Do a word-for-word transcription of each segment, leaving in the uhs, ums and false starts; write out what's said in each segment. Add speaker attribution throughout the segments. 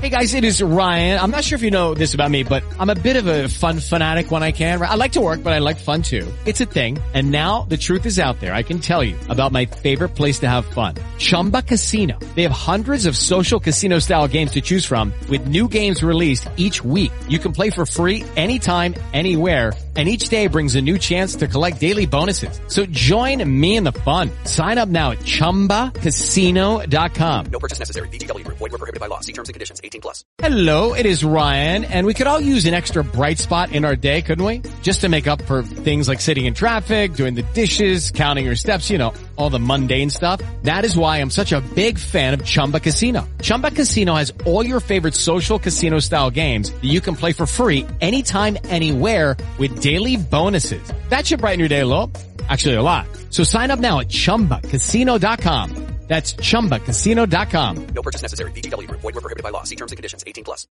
Speaker 1: Hey guys, it is Ryan. I'm not sure if you know this about me, but I'm a bit of a fun fanatic when I can. I like to work, but I like fun too. It's a thing. And now the truth is out there. I can tell you about my favorite place to have fun. Chumba Casino. They have hundreds of social casino style games to choose from with new games released each week. You can play for free anytime, anywhere. And each day brings a new chance to collect daily bonuses. So join me in the fun. Sign up now at chumba casino dot com.
Speaker 2: No purchase necessary. V G W Group. Void where prohibited by law. See terms and conditions. eighteen plus.
Speaker 1: Hello, it is Ryan, and we could all use an extra bright spot in our day, couldn't we? Just to make up for things like sitting in traffic, doing the dishes, counting your steps, you know, all the mundane stuff. That is why I'm such a big fan of Chumba Casino. Chumba Casino has all your favorite social casino style games that you can play for free anytime, anywhere with daily bonuses. That should brighten your day a little. Actually, a lot. So sign up now at chumba casino dot com. That's chumba casino dot com.
Speaker 2: No purchase necessary. V G W Group. Void where prohibited by law. See terms and conditions. eighteen plus.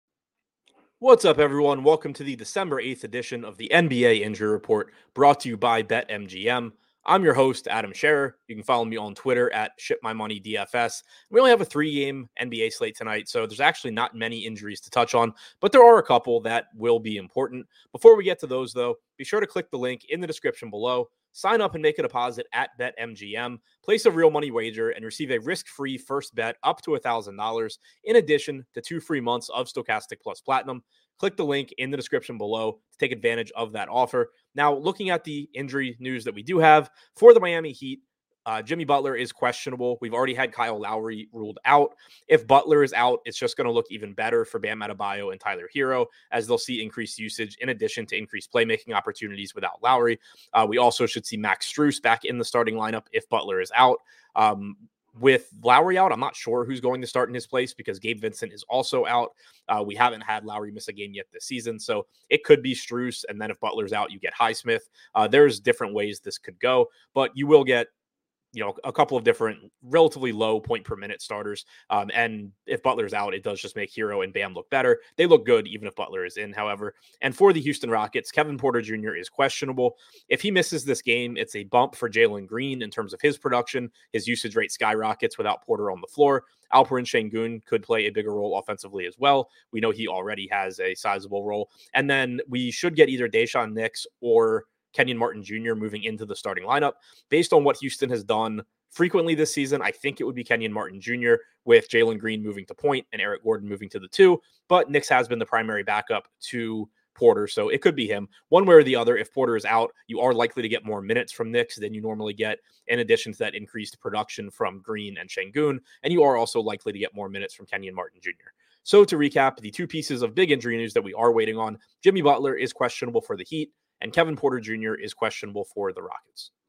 Speaker 3: What's up, everyone? Welcome to the December eighth edition of the N B A Injury Report, brought to you by BetMGM. I'm your host, Adam Scherer. You can follow me on Twitter at ShipMyMoneyDFS. We only have a three-game N B A slate tonight, so there's actually not many injuries to touch on, but there are a couple that will be important. Before we get to those, though, be sure to click the link in the description below. Sign up and make a deposit at BetMGM. Place a real money wager and receive a risk-free first bet up to one thousand dollars, in addition to two free months of Stochastic Plus Platinum. Click the link in the description below to take advantage of that offer. Now, looking at the injury news that we do have for the Miami Heat, uh, Jimmy Butler is questionable. We've already had Kyle Lowry ruled out. If Butler is out, it's just going to look even better for Bam Adebayo and Tyler Hero, as they'll see increased usage in addition to increased playmaking opportunities without Lowry. Uh, we also should see Max Strus back in the starting lineup if Butler is out. Um, With Lowry out, I'm not sure who's going to start in his place because Gabe Vincent is also out. Uh, we haven't had Lowry miss a game yet this season, so it could be Strus, and then if Butler's out, you get Highsmith. Uh, there's different ways this could go, but you will get, you know, a couple of different relatively low point per minute starters. Um, and if Butler's out, it does just make Hero and Bam look better. They look good even if Butler is in, however. And for the Houston Rockets, Kevin Porter Junior is questionable. If he misses this game, it's a bump for Jalen Green in terms of his production. His usage rate skyrockets without Porter on the floor. Alperen Şengün could play a bigger role offensively as well. We know he already has a sizable role. And then we should get either Daishen Nix or Kenyon Martin Junior moving into the starting lineup. Based on what Houston has done frequently this season, I think it would be Kenyon Martin Junior with Jalen Green moving to point and Eric Gordon moving to the two, but Nix has been the primary backup to Porter, so it could be him. One way or the other, if Porter is out, you are likely to get more minutes from Nix than you normally get, in addition to that increased production from Green and Şengün, and you are also likely to get more minutes from Kenyon Martin Junior So to recap, the two pieces of big injury news that we are waiting on: Jimmy Butler is questionable for the Heat, and Kevin Porter Junior is questionable for the Rockets.